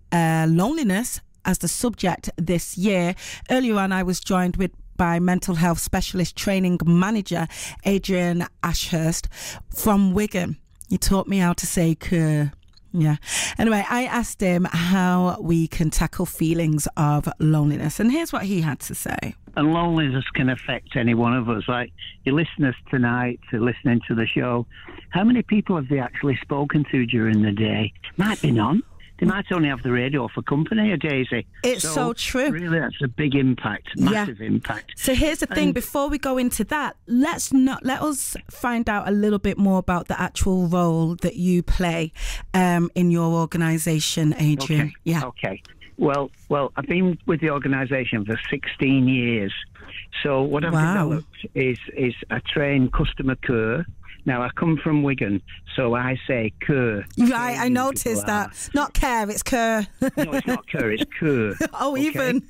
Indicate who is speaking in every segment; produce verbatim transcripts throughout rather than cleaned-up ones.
Speaker 1: uh, loneliness as the subject this year. Earlier on, I was joined with by mental health specialist training manager Adrian Ashurst from Wigan. He taught me how to say "cur." Yeah. Anyway, I asked him how we can tackle feelings of loneliness, and here's what he had to say.
Speaker 2: And loneliness can affect any one of us. Like your listeners tonight, to listening to the show, how many people have they actually spoken to during the day? Might be none. They might only have the radio for company, a Daisy.
Speaker 1: It's so, so true.
Speaker 2: Really, that's a big impact, massive yeah. impact.
Speaker 1: So here's the thing, and before we go into that, let's not let us find out a little bit more about the actual role that you play um, in your organisation, Adrian.
Speaker 2: Okay.
Speaker 1: Yeah.
Speaker 2: Okay. Well, well, I've been with the organisation for sixteen years. So what I've
Speaker 1: wow.
Speaker 2: developed is is I train customer care. Now, I come from Wigan, so I say cur.
Speaker 1: Right, I noticed that. Not care, it's cur.
Speaker 2: No, it's not cur, it's cur.
Speaker 1: Oh, okay? Even.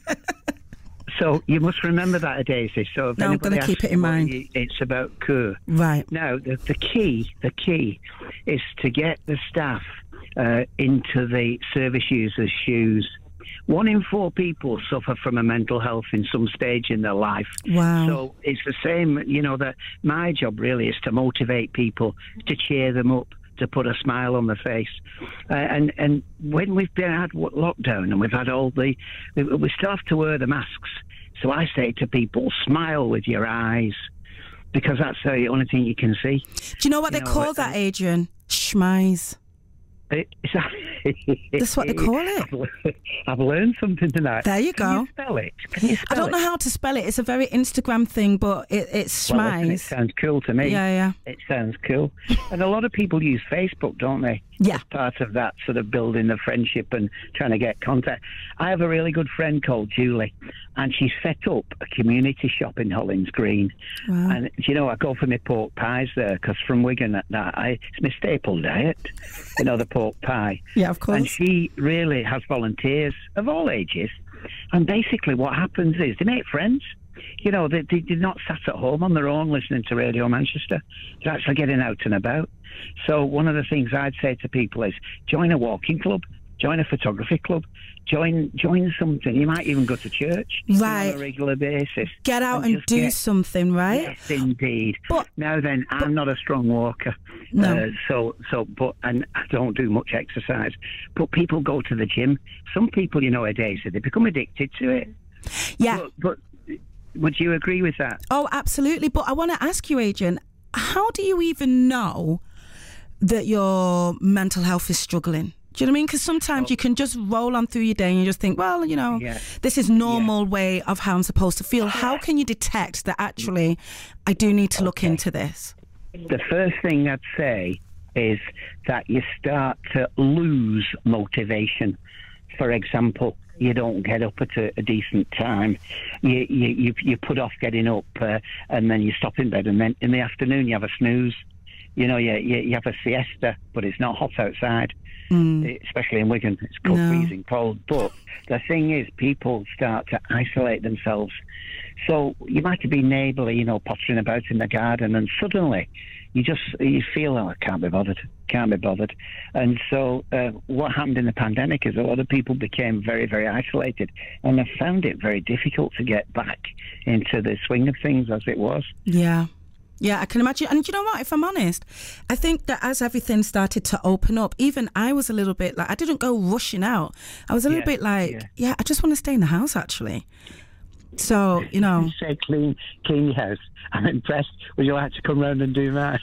Speaker 2: So you must remember that, Daisy. So if
Speaker 1: no, I'm going to keep it in mind.
Speaker 2: You, it's about cur.
Speaker 1: Right.
Speaker 2: Now, the, the key, the key is to get the staff uh, into the service users' shoes. One in four people suffer from a mental health in some stage in their life.
Speaker 1: Wow.
Speaker 2: So it's the same, you know, that my job really is to motivate people, to cheer them up, to put a smile on their face. Uh, and, and when we've been had lockdown and we've had all the, we, we still have to wear the masks. So I say to people, smile with your eyes, because that's the only thing you can see.
Speaker 1: Do you know what you they know, call that, Adrian? Schmize.
Speaker 2: Is that,
Speaker 1: that's what they call it.
Speaker 2: I've learned something tonight.
Speaker 1: There you
Speaker 2: Can
Speaker 1: go.
Speaker 2: You spell it? Can you spell
Speaker 1: I don't
Speaker 2: it?
Speaker 1: know how to spell it. It's a very Instagram thing, but it, it's
Speaker 2: well,
Speaker 1: schmize.
Speaker 2: Listen, it sounds cool to me.
Speaker 1: Yeah, yeah.
Speaker 2: It sounds cool. And a lot of people use Facebook, don't they?
Speaker 1: Yeah.
Speaker 2: As part of that sort of building the friendship and trying to get contact. I have a really good friend called Julie, and she set up a community shop in Hollins Green.
Speaker 1: Wow.
Speaker 2: And, you know, I go for my pork pies there, because from Wigan, that, that I, it's my staple diet, you know, the pork pie.
Speaker 1: Yeah, of course.
Speaker 2: And she really has volunteers of all ages. And basically what happens is they make friends. You know, they, they, they're not sat at home on their own listening to Radio Manchester. They're actually getting out and about. So one of the things I'd say to people is join a walking club, join a photography club, join join something. You might even go to church
Speaker 1: right.
Speaker 2: on a regular basis.
Speaker 1: Get out and, and do get, something, right?
Speaker 2: Yes, indeed.
Speaker 1: But,
Speaker 2: now then,
Speaker 1: but,
Speaker 2: I'm not a strong walker.
Speaker 1: No.
Speaker 2: Uh, so, so, but, and I don't do much exercise. But people go to the gym. Some people, you know, a day, so they become addicted to it.
Speaker 1: Yeah.
Speaker 2: But, but would you agree with that?
Speaker 1: Oh, absolutely. But I want to ask you, Adrian, how do you even know that your mental health is struggling? Do you know what I mean? Because sometimes oh. you can just roll on through your day and you just think, well, you know,
Speaker 2: yeah.
Speaker 1: this is normal
Speaker 2: yeah.
Speaker 1: way of how I'm supposed to feel. How can you detect that actually I do need to okay. look into this?
Speaker 2: The first thing I'd say is that you start to lose motivation. For example, you don't get up at a, a decent time. You, you you you put off getting up, uh, and then you stop in bed, and then in the afternoon you have a snooze. You know, you you, you have a siesta, but it's not hot outside, mm. especially in Wigan. It's cold, no. freezing cold. But the thing is, people start to isolate themselves. So you might have been neighbourly, you know, pottering about in the garden, and suddenly you just you feel, oh, I can't be bothered, can't be bothered. And so uh, what happened in the pandemic is a lot of people became very, very isolated, and have found it very difficult to get back into the swing of things as it was.
Speaker 1: Yeah. Yeah, I can imagine. And you know what, if I'm honest, I think that as everything started to open up, even I was a little bit like, I didn't go rushing out. I was a little yeah, bit like, yeah. yeah, I just want to stay in the house, actually. So, you know.
Speaker 2: You say clean, clean your house. I'm impressed. Would you like to come round and do that?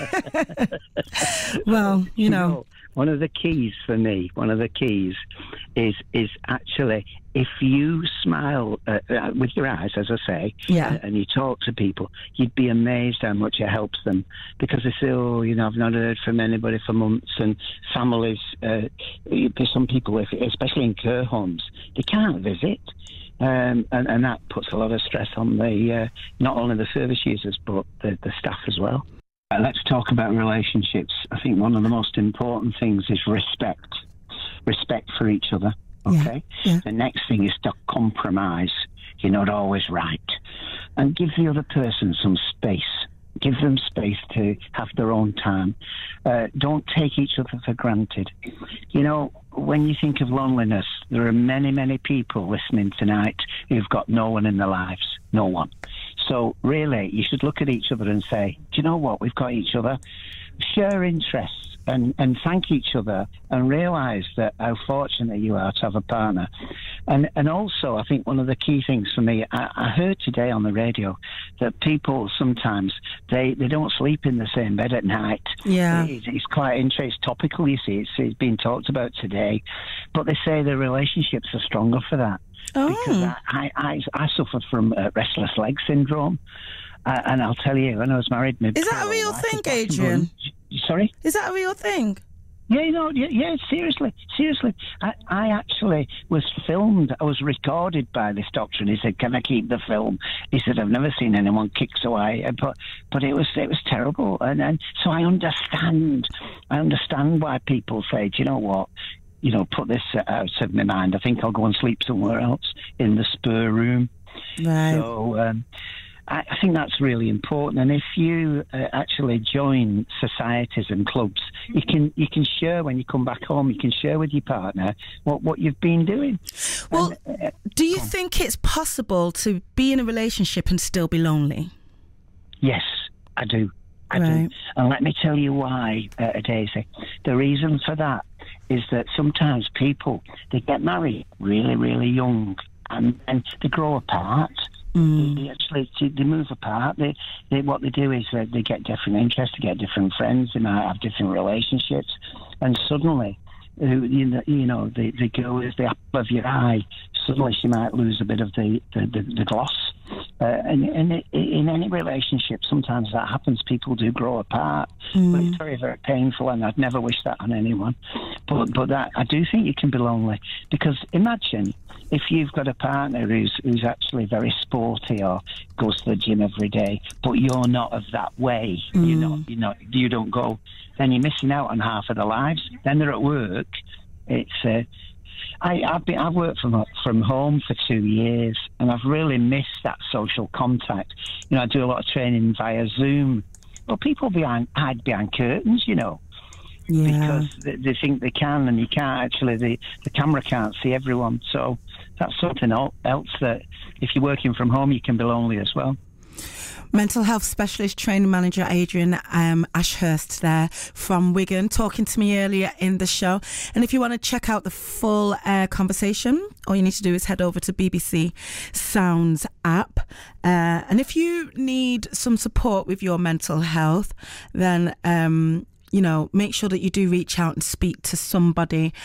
Speaker 1: Well, you, you know. know.
Speaker 2: One of the keys for me, one of the keys is is actually if you smile uh, uh, with your eyes, as I say,
Speaker 1: yeah.
Speaker 2: uh, and you talk to people, you'd be amazed how much it helps them. Because they say, oh, you know, I've not heard from anybody for months, and families, uh, some people, especially in care homes, they can't visit. Um, and, and that puts a lot of stress on the uh, not only the service users, but the, the staff as well. Uh, let's talk about relationships. I think one of the most important things is respect. Respect for each other, okay?
Speaker 1: Yeah, yeah.
Speaker 2: The next thing is to compromise. You're not always right. And give the other person some space Give them space to have their own time. Uh, don't take each other for granted. You know, when you think of loneliness, there are many, many people listening tonight who've got no one in their lives. No one. So really, you should look at each other and say, do you know what? We've got each other. Share interests and, and thank each other and realise that how fortunate you are to have a partner. And and also, I think one of the key things for me, I, I heard today on the radio that people sometimes, they, they don't sleep in the same bed at night.
Speaker 1: Yeah.
Speaker 2: It, it's quite interesting. It's topical, you see. It's, it's being talked about today. But they say the relationships are stronger for that.
Speaker 1: Oh.
Speaker 2: Because I, I, I suffered from uh, restless leg syndrome. Uh, and I'll tell you, when I was married...
Speaker 1: Is that a real thing, Adrian?
Speaker 2: Sorry?
Speaker 1: Is that a real thing?
Speaker 2: Yeah, you know, yeah, yeah, seriously, seriously. I, I actually was filmed, I was recorded by this doctor, and he said, can I keep the film? He said, I've never seen anyone kick so high, but but it was it was terrible. And, and so I understand, I understand why people say, do you know what, you know, put this out of my mind. I think I'll go and sleep somewhere else in the spare room.
Speaker 1: Right.
Speaker 2: So... Um, I think that's really important, and if you uh, actually join societies and clubs, you can you can share when you come back home. You can share with your partner what, what you've been doing.
Speaker 1: Well,
Speaker 2: and, uh,
Speaker 1: do you think it's possible to be in a relationship and still be lonely?
Speaker 2: Yes, I do. I
Speaker 1: right.
Speaker 2: do. And let me tell you why, uh, Daisy. The reason for that is that sometimes people, they get married really, really young, and, and they grow apart. Mm. They, they actually they move apart. They, they what they do is uh, they get different interests, they get different friends, they might have different relationships, and suddenly, uh, you know, you know, the the girl is the apple of your eye. Suddenly, she might lose a bit of the the, the, the gloss. Uh, and, and it, in any relationship, sometimes that happens. People do grow apart, mm. but it's very, very painful, and I'd never wish that on anyone. But but that I do think you can be lonely, because imagine if you've got a partner who's who's actually very sporty or goes to the gym every day, but you're not of that way. Mm. You're not, you're not, you don't go. Then you're missing out on half of their lives. Then they're at work. It's. Uh, I, I've been, I've worked from from home for two years, and I've really missed that social contact. You know, I do a lot of training via Zoom. Well, people behind hide behind curtains, you know,
Speaker 1: yeah.
Speaker 2: because they, they think they can, and you can't actually. The the camera can't see everyone, so that's something else that if you're working from home, you can be lonely as well.
Speaker 1: Mental health specialist training manager Adrian um, Ashurst there from Wigan, talking to me earlier in the show. And if you want to check out the full uh, conversation, all you need to do is head over to B B C Sounds app. Uh, and if you need some support with your mental health, then um, you know, make sure that you do reach out and speak to somebody